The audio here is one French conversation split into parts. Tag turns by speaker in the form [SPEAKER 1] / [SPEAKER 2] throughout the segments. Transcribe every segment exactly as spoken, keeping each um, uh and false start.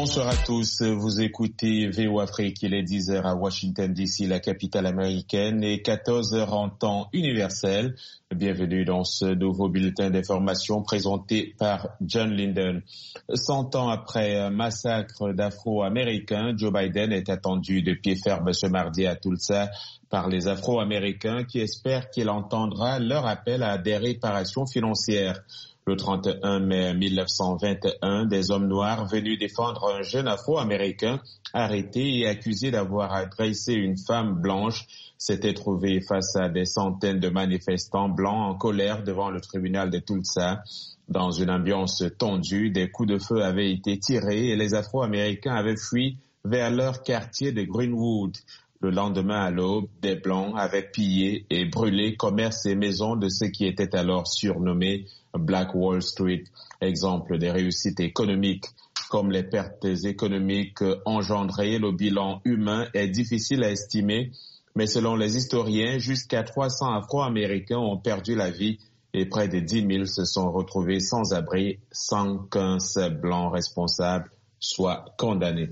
[SPEAKER 1] Bonsoir à tous, vous écoutez V O Afrique, il est dix heures à Washington D C, la capitale américaine, et quatorze heures en temps universel. Bienvenue dans ce nouveau bulletin d'information présenté par John Linden. Cent ans après un massacre d'Afro-Américains, Joe Biden est attendu de pied ferme ce mardi à Tulsa par les Afro-Américains qui espèrent qu'il entendra leur appel à des réparations financières. Le trente et un mai mille neuf cent vingt et un, des hommes noirs venus défendre un jeune Afro-Américain arrêté et accusé d'avoir agressé une femme blanche s'étaient trouvés face à des centaines de manifestants blancs en colère devant le tribunal de Tulsa. Dans une ambiance tendue, des coups de feu avaient été tirés et les Afro-Américains avaient fui vers leur quartier de Greenwood. Le lendemain à l'aube, des Blancs avaient pillé et brûlé commerces et maisons de ce qui était alors surnommé Black Wall Street. Exemple des réussites économiques. Comme les pertes économiques engendrées, le bilan humain est difficile à estimer, mais selon les historiens, jusqu'à trois cents Afro-Américains ont perdu la vie et près de dix mille se sont retrouvés sans abri, sans qu'un seul blanc responsable soit condamné.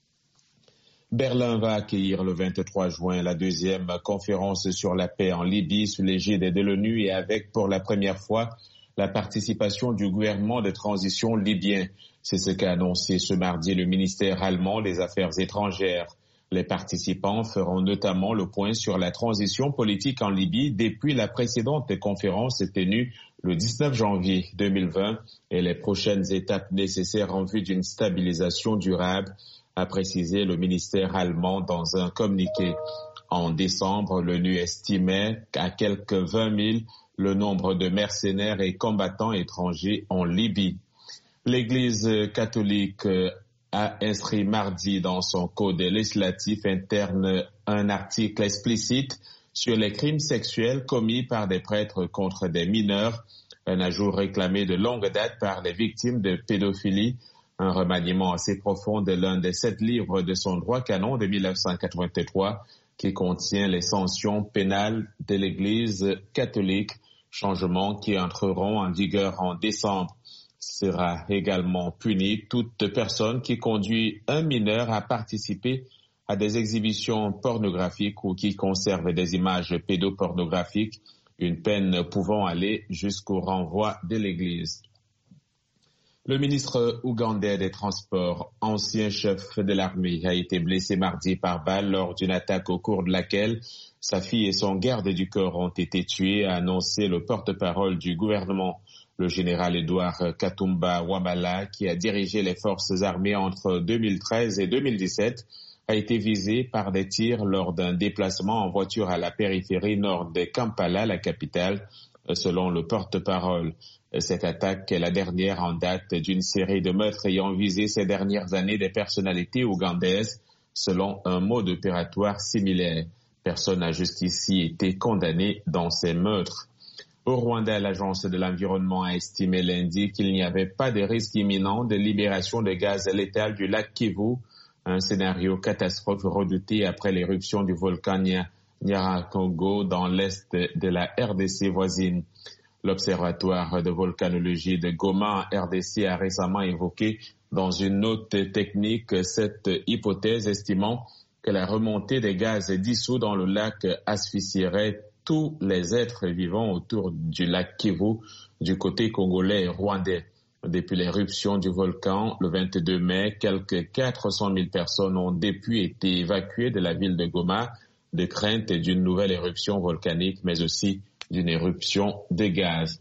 [SPEAKER 1] Berlin va accueillir le vingt-trois juin la deuxième conférence sur la paix en Libye sous l'égide de l'ONU et avec pour la première fois la participation du gouvernement de transition libyen. C'est ce qu'a annoncé ce mardi le ministère allemand des Affaires étrangères. Les participants feront notamment le point sur la transition politique en Libye depuis la précédente conférence tenue le dix-neuf janvier deux mille vingt et les prochaines étapes nécessaires en vue d'une stabilisation durable, a précisé le ministère allemand dans un communiqué. En décembre, l'ONU estimait à quelques vingt mille le nombre de mercenaires et combattants étrangers en Libye. L'Église catholique a inscrit mardi dans son code législatif interne un article explicite sur les crimes sexuels commis par des prêtres contre des mineurs, un ajout réclamé de longue date par les victimes de pédophilie, un remaniement assez profond de l'un des sept livres de son droit canon de mille neuf cent quatre-vingt-trois qui contient les sanctions pénales de l'Église catholique, changements qui entreront en vigueur en décembre. Sera également punie toute personne qui conduit un mineur à participer à des exhibitions pornographiques ou qui conserve des images pédopornographiques, une peine pouvant aller jusqu'au renvoi de l'Église. Le ministre ougandais des Transports, ancien chef de l'armée, a été blessé mardi par balle lors d'une attaque au cours de laquelle sa fille et son garde du corps ont été tués, a annoncé le porte-parole du gouvernement. Le général Edouard Katumba Wamala, qui a dirigé les forces armées entre deux mille treize et deux mille dix-sept, a été visé par des tirs lors d'un déplacement en voiture à la périphérie nord de Kampala, la capitale, selon le porte-parole. Cette attaque est la dernière en date d'une série de meurtres ayant visé ces dernières années des personnalités ougandaises, selon un mode opératoire similaire. Personne n'a jusqu'ici été condamné dans ces meurtres. Au Rwanda, l'Agence de l'environnement a estimé lundi qu'il n'y avait pas de risque imminent de libération de gaz létal du lac Kivu, un scénario catastrophe redouté après l'éruption du volcan Nyiragongo dans l'est de la R D C voisine. L'Observatoire de volcanologie de Goma en R D C a récemment évoqué dans une note technique cette hypothèse, estimant que la remontée des gaz dissous dans le lac asphyxierait tous les êtres vivants autour du lac Kivu du côté congolais et rwandais. Depuis l'éruption du volcan le vingt-deux mai, quelques quatre cent mille personnes ont depuis été évacuées de la ville de Goma de crainte d'une nouvelle éruption volcanique, mais aussi d'une éruption de gaz.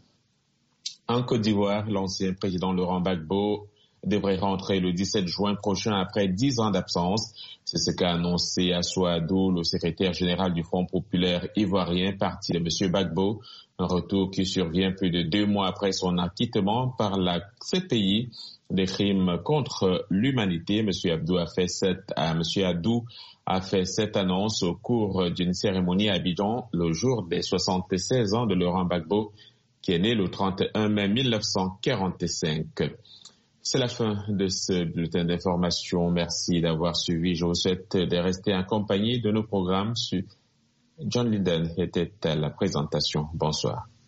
[SPEAKER 1] En Côte d'Ivoire, l'ancien président Laurent Gbagbo devrait rentrer le dix-sept juin prochain après dix ans d'absence. C'est ce qu'a annoncé Assoadou, le secrétaire général du Front populaire ivoirien, parti de M. Gbagbo, un retour qui survient plus de deux mois après son acquittement par la C P I des crimes contre l'humanité. M. Abdou a fait cette, à M. Adou a fait cette annonce au cours d'une cérémonie à Abidjan le jour des soixante-seize ans de Laurent Gbagbo, qui est né le trente et un mai mille neuf cent quarante-cinq. C'est la fin de ce bulletin d'information. Merci d'avoir suivi. Je vous souhaite de rester en compagnie de nos programmes. John Linden était à la présentation. Bonsoir.